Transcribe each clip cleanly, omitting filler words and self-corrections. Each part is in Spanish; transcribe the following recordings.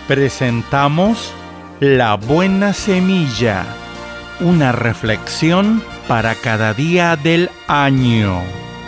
Presentamos La Buena Semilla, una reflexión para cada día del año.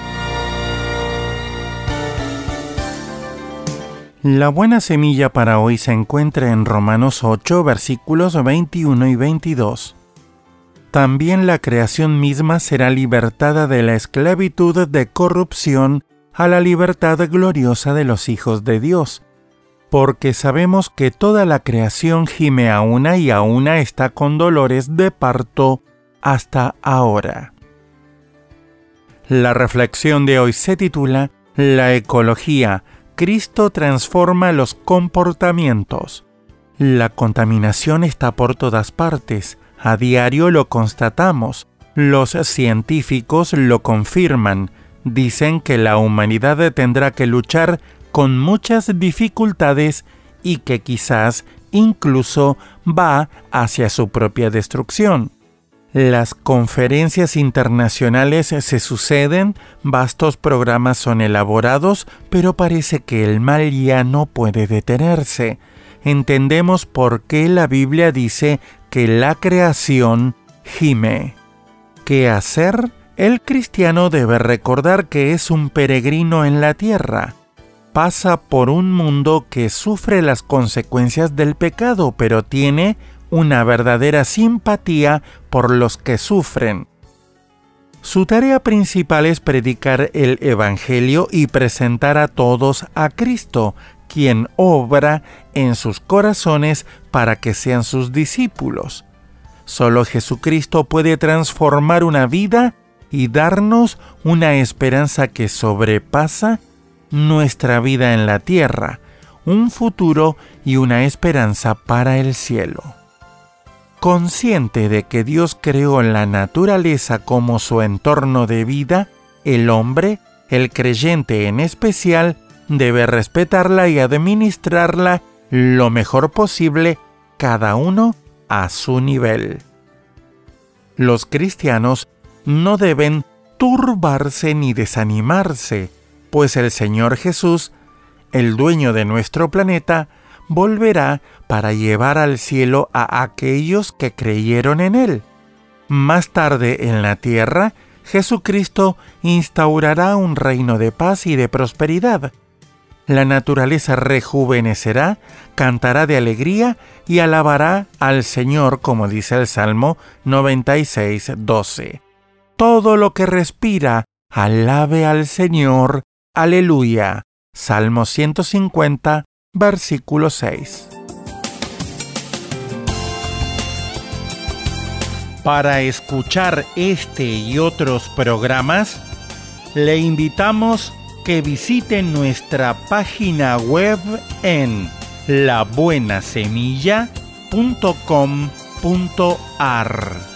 La buena semilla para hoy se encuentra en Romanos 8, versículos 21 y 22. También la creación misma será libertada de la esclavitud de corrupción a la libertad gloriosa de los hijos de Dios, porque sabemos que toda la creación gime a una y a una está con dolores de parto hasta ahora. La reflexión de hoy se titula La ecología. Cristo transforma los comportamientos. La contaminación está por todas partes. A diario lo constatamos. Los científicos lo confirman. Dicen que la humanidad tendrá que luchar con muchas dificultades y que quizás incluso va hacia su propia destrucción. Las conferencias internacionales se suceden, vastos programas son elaborados, pero parece que el mal ya no puede detenerse. Entendemos por qué la Biblia dice que la creación gime. ¿Qué hacer? El cristiano debe recordar que es un peregrino en la tierra. Pasa por un mundo que sufre las consecuencias del pecado, pero tiene una verdadera simpatía por los que sufren. Su tarea principal es predicar el Evangelio y presentar a todos a Cristo, quien obra en sus corazones para que sean sus discípulos. Solo Jesucristo puede transformar una vida y darnos una esperanza que sobrepasa nuestra vida en la tierra, un futuro y una esperanza para el cielo. Consciente de que Dios creó la naturaleza como su entorno de vida, el hombre, el creyente en especial, debe respetarla y administrarla lo mejor posible, cada uno a su nivel. Los cristianos no deben turbarse ni desanimarse, pues el Señor Jesús, el dueño de nuestro planeta, volverá para llevar al cielo a aquellos que creyeron en Él. Más tarde en la tierra, Jesucristo instaurará un reino de paz y de prosperidad. La naturaleza rejuvenecerá, cantará de alegría y alabará al Señor, como dice el Salmo 96:12. Todo lo que respira, alabe al Señor. Aleluya. Salmo 150, versículo 6. Para escuchar este y otros programas, le invitamos que visite nuestra página web en labuenasemilla.com.ar.